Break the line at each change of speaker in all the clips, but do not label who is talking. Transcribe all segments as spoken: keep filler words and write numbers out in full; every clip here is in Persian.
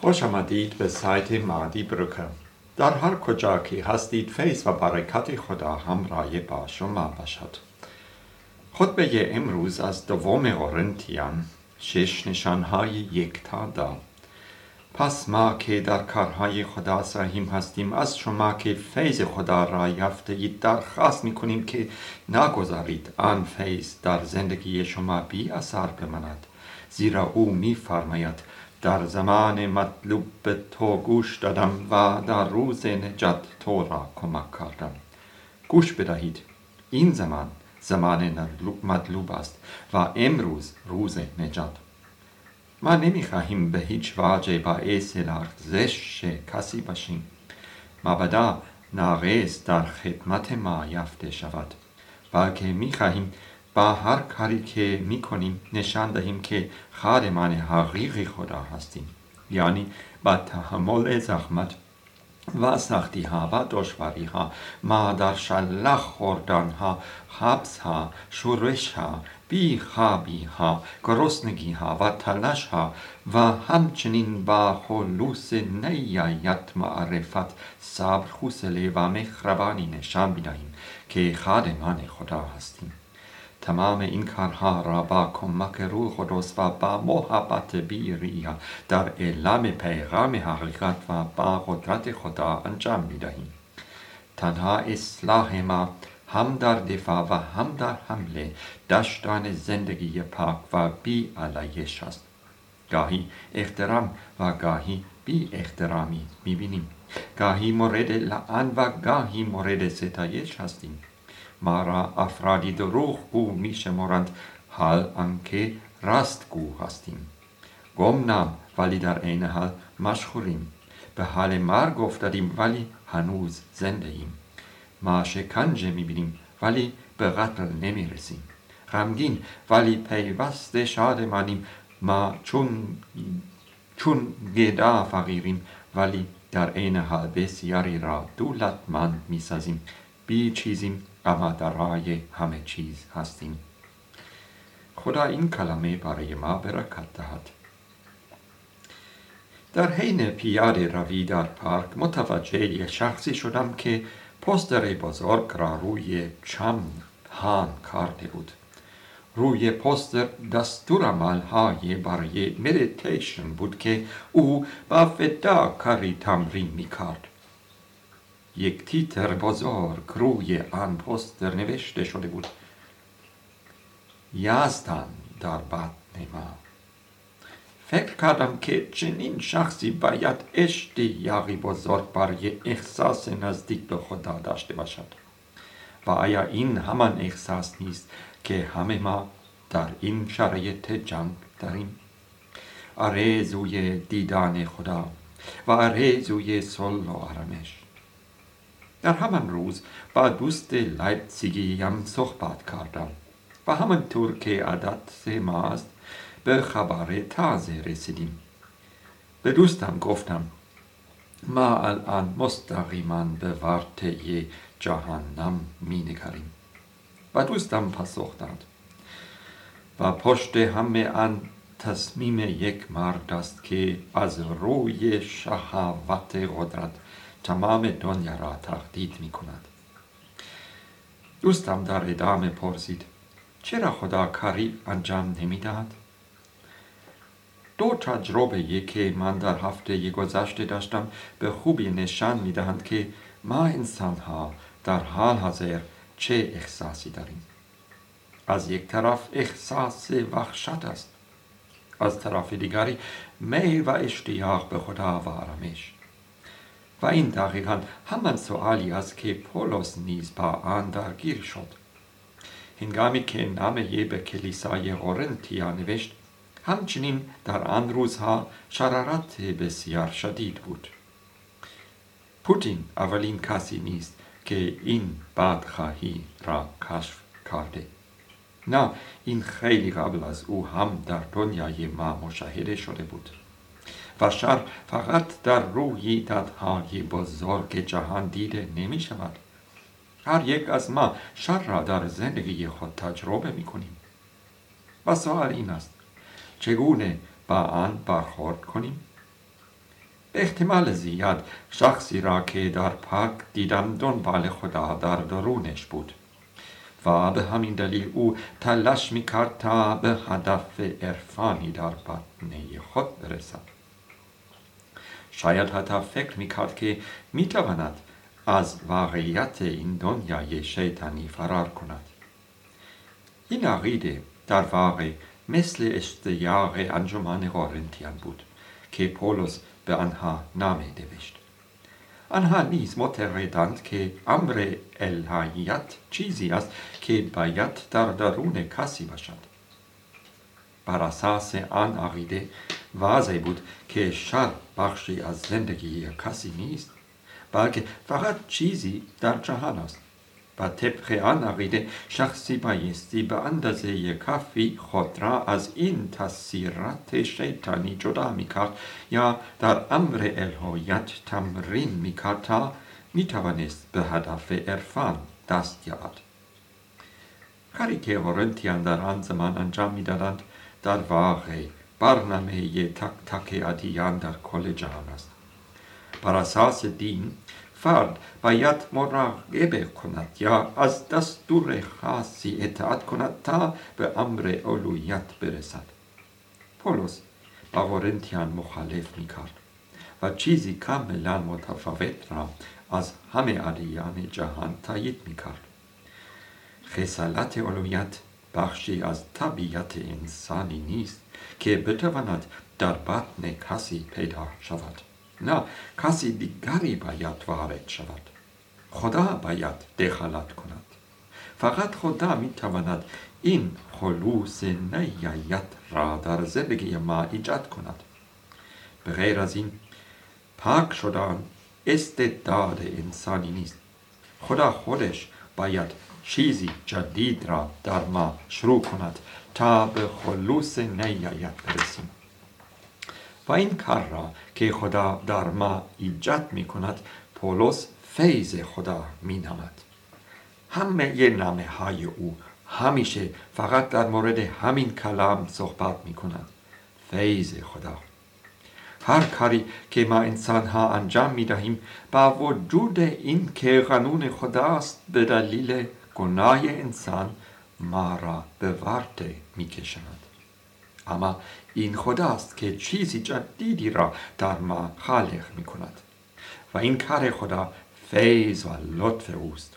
خوش آمدید به سایت مهدی بروکر. در هر کجا که هستید فیض و برکت خدا همراه با شما باشد. خطبه امروز از دوم قرنتیان شش نشانهای یکتا. پس ما که در کارهای خدا سهیم هستیم از شما که فیض خدا را یافته‌اید درخواست می‌کنیم که نگذارید آن فیض در زندگی شما بی اثر بماند، زیرا او می‌فرماید در زمان مطلوب به تو گوش دادم و در روز نجات تو را کمک کردم. گوش بدهید، این زمان زمان مطلوب است و امروز روز نجات. ما نمی‌خواهیم به هیچ وجه باعث لرزش کسی باشیم. مبادا ناقص در خدمت ما یافته شود، بلکه می‌خواهیم با هر کاری که می‌کنیم نشان دهیم که خادمان حقیقی خدا هستیم، یعنی با تحمل زحمت و سختی ها و دشواری ها، ما در شلاق خوردن ها، حبس ها، شورش ها، بیخوابی ها، گرسنگی ها و تلاش ها و همچنین با خلوص نیت معرفت، صبر، حوصله و مهربانی نشان بدهیم که خادمان خدا هستیم. تمام این کارها را با کمک روح قدس و با محبت بی ریا در اعلام پیغام حقیقت و با قدرت خدا انجام می‌دهیم. تنها اصلاح ما هم در دفاع و هم در حمله داشتن زندگی پاک و بی علایش است. گاهی احترام و گاهی بی احترامی می‌بینیم. گاهی مورد لعن و گاهی مورد ستایش هستیم. ما را افرادی دروغگو می‌شمارند، حال آنکه راستگو هستیم. گمنام ولی در عین حال مشهوریم. به حال مرگ افتادیم ولی هنوز زنده ایم. ما شکنجه می‌بینیم ولی به قتل نمی‌رسیم. غمگین ولی پیوسته شادمانیم. ما چون چون گدا فقیریم ولی در عین حال بسیاری را دولتمند می‌سازیم. بی چیزیم اما دارای همه چیز هستیم. خدا این کلمه برای ما برکت دهد. در حین پیاده روی در پارک متوجه یک شخصی شدم که پوستر بزرگ را روی چمن هان کرده بود. روی پوستر دستورالعمل‌های برای مدیتیشن بود که او با فداکاری تمرین می‌کرد. یک تیتر بزرگ روی آن پوستر نوشته شده بود: یزدان در بطن ما. فکر کردم که چنین شخصی باید اشتیاقی بزرگ برای احساس نزدیک به خدا داشته باشد. و آیا این همان احساس نیست که همه ما در این شرایط جنگ داریم؟ آرزوی دیدن خدا و آرزوی صلح و آرامش. در همان روز با دوست لایپزیگیم صحبت کردم و همانطور که عادت ماست به خبر تازه رسیدیم. به دوستم گفتم ما الان مستقیما به ورطه جهنم می نگریم. و دوستم پاسخ داد و پشت همه آن تصمیم یک مرد است که از روی شهوت قدرت تمام دنیا را تهدید می کند. دوستم در ادامه پرسید چرا خدا کاری انجام نمی دهد؟ دو تجربه که من در هفته گذشته داشتم به خوبی نشان می دهند که ما انسان ها در حال حاضر چه احساسی داریم. از یک طرف احساس وحشت است، از طرف دیگری میل و اشتیاق به خدا و آرامش. و این دقیقاً همان سؤالی است که پولس نیز با آن درگیر شد. هنگامی که نامه به کلیسای قرنتیا نوشت، همچنین در آن روزها شرارت بسیار شدید بود. پوتین اولین کسی نیست که این بدخواهی را کشف کرده. نه، این خیلی قبل از او هم در دنیای ما مشاهده شده بود. و شر فقط در رویدادهای بزرگ جهان دیده نمی شود. هر یک از ما شر را در زندگی خود تجربه می کنیم. و سوال این است چگونه با آن برخورد کنیم؟ به احتمال زیاد شخصی را که در پارک دیدم دنبال خدا در درونش بود و به همین دلیل او تلاش میکرد تا به هدف عرفانی در باطنه خود برسد. شاید حتی فکر میکرد که میتواند از واقعیت این دنیای شیطانی فرار کند. این عقیده در واقع مثل اشتیاق انجمن قرنتیان بود که پولس به آنها نامه نوشت. آنها نیز معتقدند که امر الهیات چیزی است که باید در درون کسی باشد. بر اساس آن عقیده واضح بود که شر بخشی از زندگی کسی نیست، بلکه فقط چیزی در جهان است. و طبق آن عقیده شخصی بایستی به اندازه کافی خود را از این تاثیرات شیطانی جدا میکرد یا در امر الهیات تمرین میکرد تا میتوانست به هدف عرفان دست یابد. کاری که قرنتیان در آن زمان انجام میدادند در واقع برنامه تک تک ادیان در کل جهان است. بر اساس دین فرد باید مراقبه کند یا از دستور خاصی اطاعت کند تا به امر الوهیت برسد. پولس با قرنتیان مخالف میکرد و چیزی کاملا متفاوت را از همه ادیان جهان تایید میکرد. خصلت الوهیت بخشی از طبیعت انسانی نیست که بتواند در باطن کسی پیدا شود. نه، کسی دیگری باید وارد شود. خدا باید دخالت کند. فقط خدا میتواند این خلوص نیت را در زندگی ما ایجاد کند. به غیر از این پاک شدن استعداد انسانی نیست. خدا خودش باید چیزی جدید را در ما شروع کند تا به خلوص نیت برسیم. و این کار را که خدا در ما ایجاد می کند پولس فیض خدا می نامد. همه ی نامه های او همیشه فقط در مورد همین کلام صحبت می کند. فیض خدا. هر کاری که ما انسان ها انجام می دهیم با وجود این که قانون خداست به دلیل گناه انسان ما را به ورطه می کشند. اما این خداست که چیزی جدیدی را در ما خالق می کند و این کار خدا فیض و لطف اوست.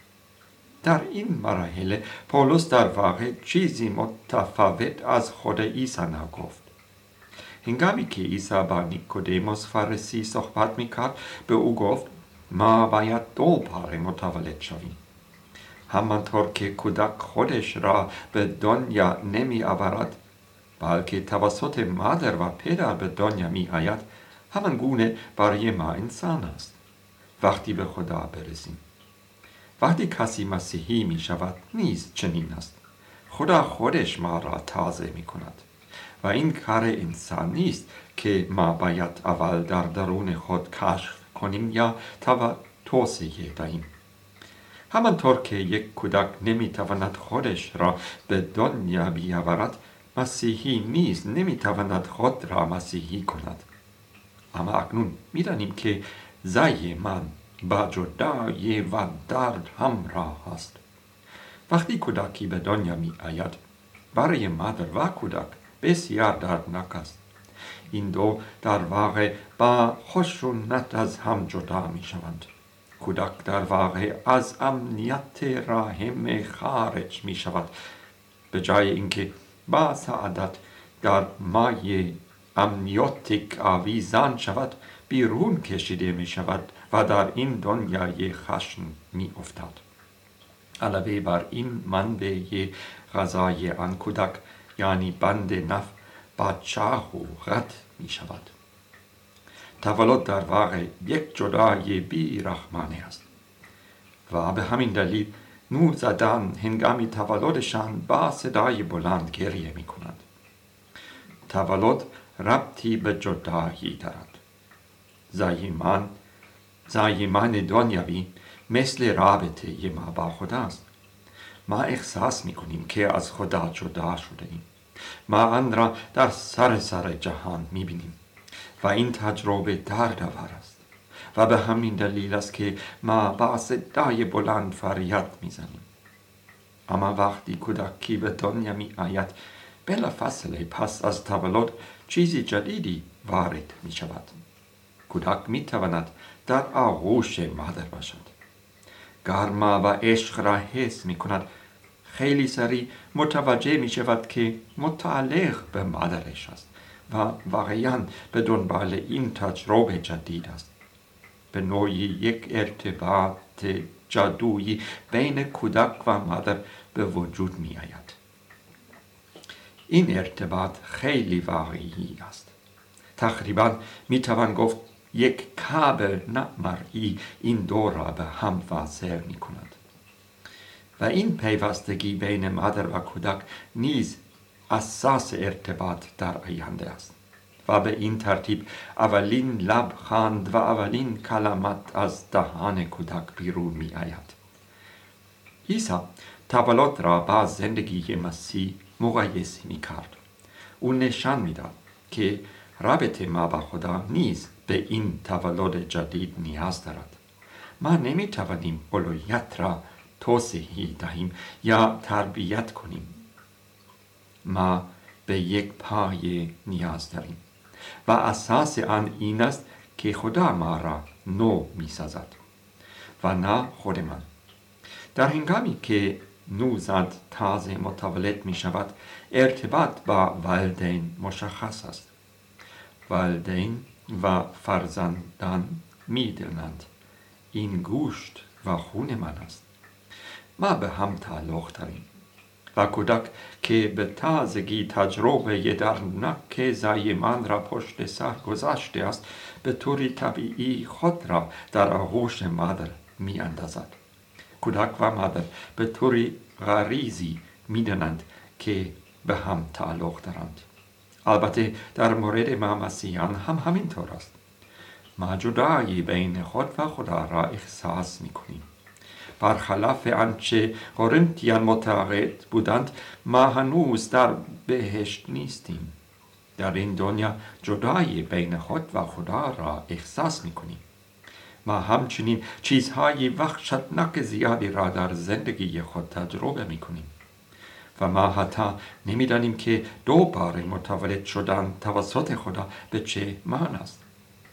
در این مراحل پولس در واقع چیزی متفاوت از خود عیسی نگفت. هنگامی که عیسی با نیکودیموس فرسی صحبت می کرد به او گفت ما باید دو باره متولد شویم. همانطور که کودک خودش را به دنیا نمی آورد بلکه توسط مادر و پدر به دنیا می آید، همان گونه برای ما انسان است. وقتی به خدا برسیم، وقتی کسی مسیحی می شود نیز چنین است. خدا خودش ما را تازه می کند و این کار انسان نیست که ما باید اول در درون خود کشف کنیم یا توصیه دهیم. همانطور که یک کودک نمی تواند خودش را به دنیا بیاورد، مسیحی نیز نمی تواند خود را مسیحی کند. اما اکنون می دانیم که زای من با جدایی و درد همراه است. وقتی کودکی به دنیا می آید برای مادر و کودک بسیار دردناک است. این دو در واقع با خشونت از هم جدا می شوند. کودک در واقع از امنیت رحم خارج می شود. به جای اینکه با سعادت در مایه امنیوتیک آویزان شود، بیرون کشیده می شود و در این دنیای خشن می افتد. علاوه بر این منبع غذای آن کودک یعنی بند نف با چاه و غد می شود. تولد در واقع یک جدایی بی رحمانه است و به همین دلیل نوزادان هنگامی تولدشان با صدای بلند گریه می کنند. تولد ربطی به جدایی دارد. زایمان زایمان دنیوی مثل رابطه ما با خداست. ما احساس می کنیم که از خدا جدا شده ایم. ما آن را در سر سر جهان می بینیم. و این تجربه دردآور است و به همین دلیل است که ما با صدای بلند فریاد میزنیم. اما وقتی کودکی به دنیا می آید، بلافاصله پس از تولد چیزی جدیدی وارد می شود. کودک می تواند در آغوش مادر باشد. گرما و عشق را حس می کند. خیلی سریع متوجه می شود که متعلق به مادرش است و واقعاً به دنبال این تجربه جدید است. به نوعی یک ارتباط جادویی بین کودک و مادر به وجود می آید. این ارتباط خیلی واقعی است. تقریباً می توان گفت یک کابل نامرئی این دو را به هم واصل می کند. و این پیوستگی بین مادر و کودک نیز اساس ارتباط در آینده است. و به این ترتیب اولین لبخند و اولین کلمات از دهان کودک بیرون می آید. عیسی تولد را با زندگی مسیح مقایسه می کرد. او نشان می داد که رابطه ما با خدا نیز به این تولد جدید نیاز دارد. ما نمی توانیم الوهیت را توضیح دهیم یا تربیت کنیم. ما به یک پایه نیاز داریم و اساس آن این است که خدا ما را نو می سازد و نه خودمان. در هنگامی که نوزاد تازه متولد می شود، ارتباط با والدین مشخص است. والدین و فرزندان می دانند این گوشت و خون من است. ما به هم تعلق داریم و کودک که به تازگی تجربه دردناک زایمان را پشت سر گذاشته است، به طور طبیعی خود را در آغوش مادر می اندازد. کودک و مادر به طور غریزی می دانند که به هم تعلق دارند. البته در مورد ما مسیحیان هم همینطور است. ما جدایی بین خود و خدا را احساس می کنیم. برخلاف آنچه قرنتیان معتقد بودند، ما هنوز در بهشت نیستیم. در این دنیا جدایی بین خود و خدا را احساس می کنیم. ما همچنین چیزهای وحشتناک زیادی را در زندگی خود تجربه می کنیم. و ما حتی نمی‌دانیم که دوباره متولد شدن توسط خدا به چه معنی است.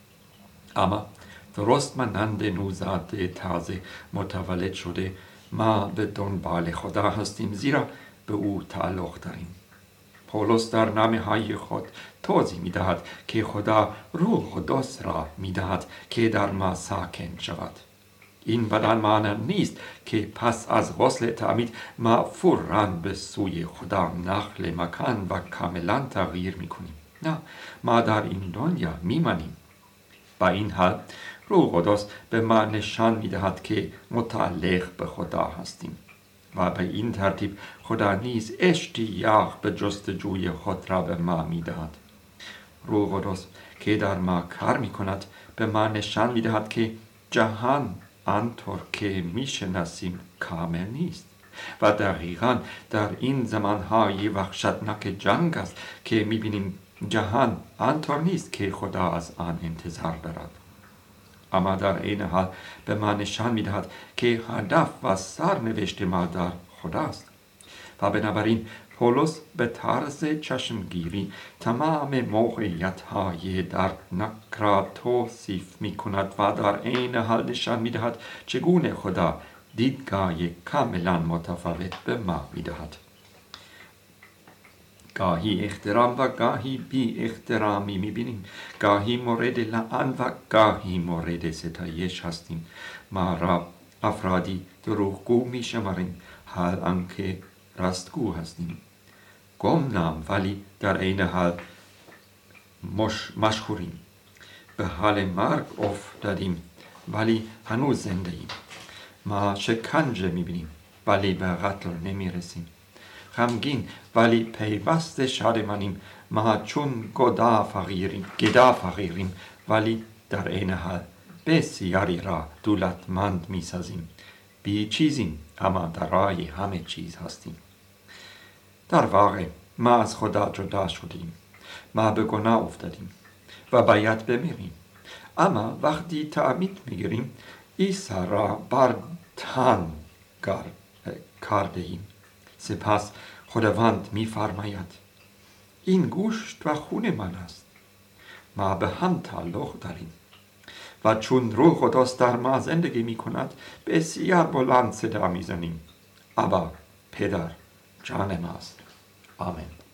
اما درست مانند نوزاد تازه متولد شده، ما به دنبال خدا هستیم، زیرا به او تعلق داریم. پولس در نامه‌های خود توضیح می‌دهد که خدا روح قدس را می‌دهد که در ما ساکن شود. این بدان معنی نیست که پس از غسل تعمید ما فوراً به سوی خدا نقل مکان و کاملاً تغییر می‌کنیم. نه، ما در این دنیا می‌مانیم. با این حال روح قدس به ما نشان می‌دهد که متعلق به خدا هستیم و به این ترتیب خدا نیز اشتیاق به جستجوی خود را به ما می‌دهد. روح قدس که در ما کار می‌کند به ما نشان می‌دهد که جهان آنطور که می‌شناسیم کامل نیست و دقیقاً در این زمانهای وحشتناک جنگ است که می‌بینیم جهان آنطور نیست که خدا از آن انتظار دارد. اما در این حال به ما نشان می‌دهد که هدف و سرنوشت ما در خداست و بنابراین پولس به طرز چشمگیری تمام موقعیت‌های دردناک را توصیف می‌کند و در عین حال نشان می‌دهد چگونه خدا دیدگاه کاملاً متفاوت به ما می‌دهد. گاهی احترام و گاهی بی احترامی می‌بینیم. گاهی مورد لعن و گاهی مورد ستایش هستیم. ما را افرادی دروغگو می‌شماریم، حال آنکه راستگو هستیم. گمنام ولی در عین حال مش مشهوریم. به حال مرگ افتادیم ولی هنوز زنده ایم. ما شکنجه می‌بینیم ولی به قتل نمی‌رسیم. غمگین ولی پیوسته شادمانیم. ما چون گدا فقیریم گدا فقیریم ولی در عین حال بسیاری را دولتمند می‌سازیم. بی چیزیم اما دارای همه چیز هستیم. در واقع ما از خدا جدا شدیم. ما به گناه افتادیم و باید بمیریم. اما وقتی تعمید میگیریم عیسی را بر تن کرده ایم. سپس خداوند میفرماید این گوشت و خون من است. ما به هم تعلق داریم. و چون روح قدس در ما زندگی می کند بسیار بلند صدا می زنیم. ابا پدر جان ماست. آمین.